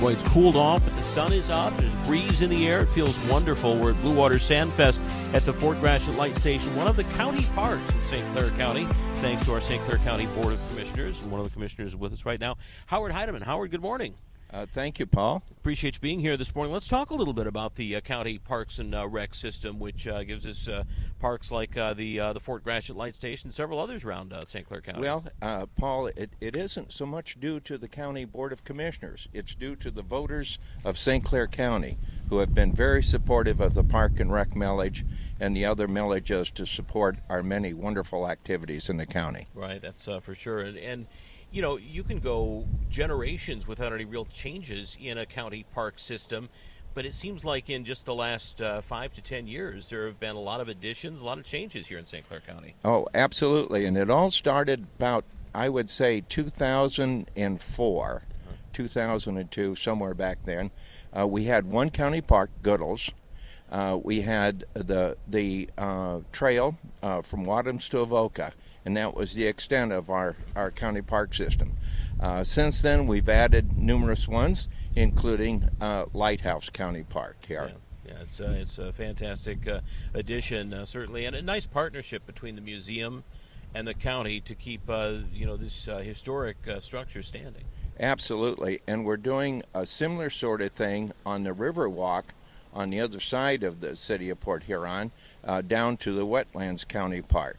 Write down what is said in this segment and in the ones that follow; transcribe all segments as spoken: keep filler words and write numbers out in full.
Boy, it's cooled off, but the sun is up. There's a breeze in the air. It feels wonderful. We're at Blue Water Sandfest at the Fort Gratiot Light Station, one of the county parks in Saint Clair County, thanks to our Saint Clair County Board of Commissioners. And one of the commissioners is with us right now, Howard Heideman. Howard, good morning. Uh, thank you, Paul. Appreciate you being here this morning. Let's talk a little bit about the uh, county parks and uh, rec system, which uh, gives us uh, parks like uh, the uh, the Fort Gratiot Light Station and several others around uh, Saint Clair County. Well, uh, Paul, it, it isn't so much due to the County Board of Commissioners. It's due to the voters of Saint Clair County who have been very supportive of the park and rec millage and the other millages to support our many wonderful activities in the county. Right, that's uh, for sure. And, and you know, you can go generations without any real changes in a county park system, but it seems like in just the last uh, five to ten years, there have been a lot of additions, a lot of changes here in Saint Clair County. Oh, absolutely. And it all started about, I would say, two thousand four, uh-huh. two thousand two, somewhere back then. Uh, we had one county park, Goodles. Uh, we had the, the uh, trail uh, from Wadhams to Avoca. And that was the extent of our, our county park system. Uh, since then, we've added numerous ones, including uh, Lighthouse County Park here. Yeah, yeah it's, uh, it's a fantastic uh, addition, uh, certainly, and a nice partnership between the museum and the county to keep uh, you know this uh, historic uh, structure standing. Absolutely, and we're doing a similar sort of thing on the Riverwalk on the other side of the city of Port Huron, uh, down to the Wetlands County Park.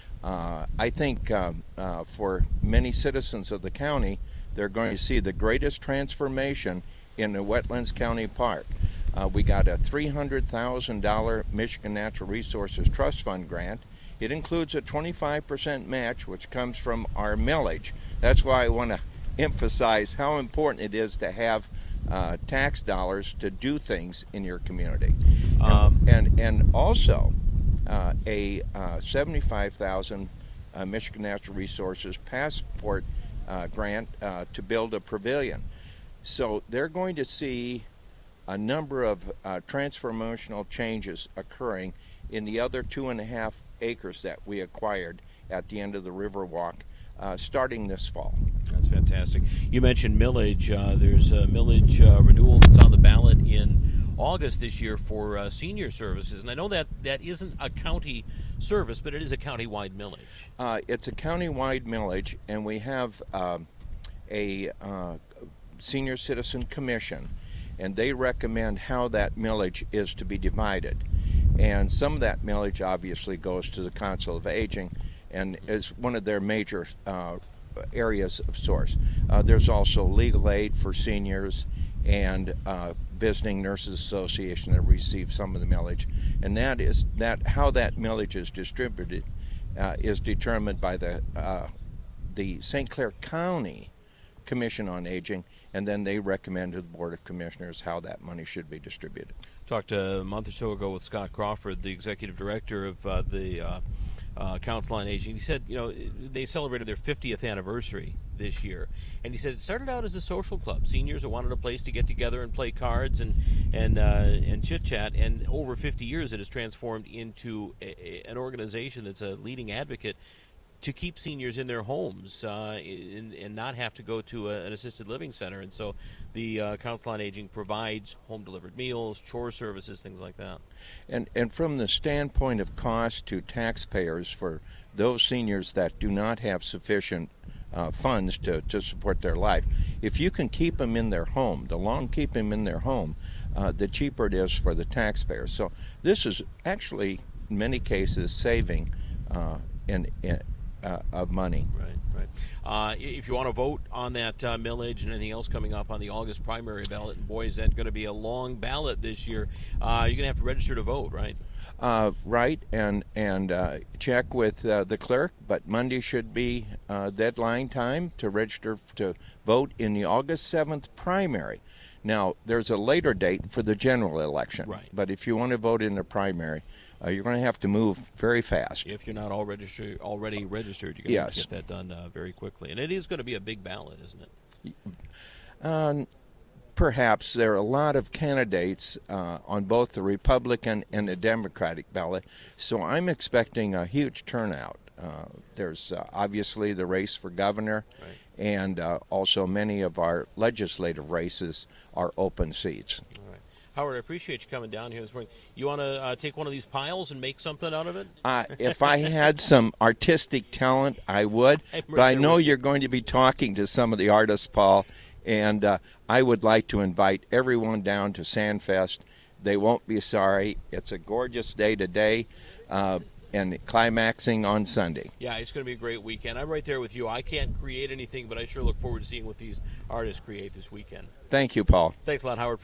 Uh, I think um, uh, for many citizens of the county, they're going to see the greatest transformation in the Wetlands County Park. Uh, we got a three hundred thousand dollars Michigan Natural Resources Trust Fund grant. It includes a twenty-five percent match, which comes from our millage. That's why I want to emphasize how important it is to have uh, tax dollars to do things in your community. Um, and, and also, Uh, a uh, seventy-five thousand dollars uh, Michigan Natural Resources Passport uh, grant uh, to build a pavilion. So they're going to see a number of uh, transformational changes occurring in the other two and a half acres that we acquired at the end of the Riverwalk uh, starting this fall. That's fantastic. You mentioned millage. Uh, there's a millage uh, renewal that's on the ballot in August this year for uh, senior services, and I know that that isn't a county service, but it is a county-wide millage. Uh, it's a county-wide millage, and we have um, a uh, senior citizen commission, and they recommend how that millage is to be divided. And some of that millage obviously goes to the Council of Aging and is one of their major uh, areas of source. Uh, there's also legal aid for seniors and uh, Visiting Nurses Association that receives some of the millage, and that is that how that millage is distributed uh, is determined by the uh, the Saint Clair County Commission on Aging, and then they recommend to the Board of Commissioners how that money should be distributed. Talked a month or so ago with Scott Crawford, the executive director of uh, the uh, uh, Council on Aging. He said, you know, they celebrated their fiftieth anniversary this year, and he said it started out as a social club. Seniors that wanted a place to get together and play cards and and uh, and chit chat. And over fifty years, it has transformed into a, a, an organization that's a leading advocate to keep seniors in their homes uh, and, and not have to go to a, an assisted living center. And so the uh, Council on Aging provides home-delivered meals, chore services, things like that. And and from the standpoint of cost to taxpayers for those seniors that do not have sufficient uh, funds to, to support their life, if you can keep them in their home, the longer keep them in their home, uh, the cheaper it is for the taxpayers. So this is actually, in many cases, saving uh, in, in Uh, of money. Right, right. Uh, if you want to vote on that uh, millage and anything else coming up on the August primary ballot, and boy, is that going to be a long ballot this year, uh, you're going to have to register to vote, right? Uh, right, and and uh, check with uh, the clerk, but Monday should be uh, deadline time to register to vote in the August seventh primary. Now, there's a later date for the general election, right. But if you want to vote in the primary, Uh, you're going to have to move very fast. If you're not all registered, already registered, you're going yes. to have to get that done uh, very quickly. And it is going to be a big ballot, isn't it? Uh, perhaps there are a lot of candidates uh, on both the Republican and the Democratic ballot, so I'm expecting a huge turnout. Uh, there's uh, obviously the race for governor, right. and uh, also many of our legislative races are open seats. All right. Howard, I appreciate you coming down here this morning. You want to uh, take one of these piles and make something out of it? Uh, if I had some artistic talent, I would. I'm right But I there know with you. you're going to be talking to some of the artists, Paul, and uh, I would like to invite everyone down to Sandfest. They won't be sorry. It's a gorgeous day today, uh, and climaxing on Sunday. Yeah, it's going to be a great weekend. I'm right there with you. I can't create anything, but I sure look forward to seeing what these artists create this weekend. Thank you, Paul. Thanks a lot, Howard.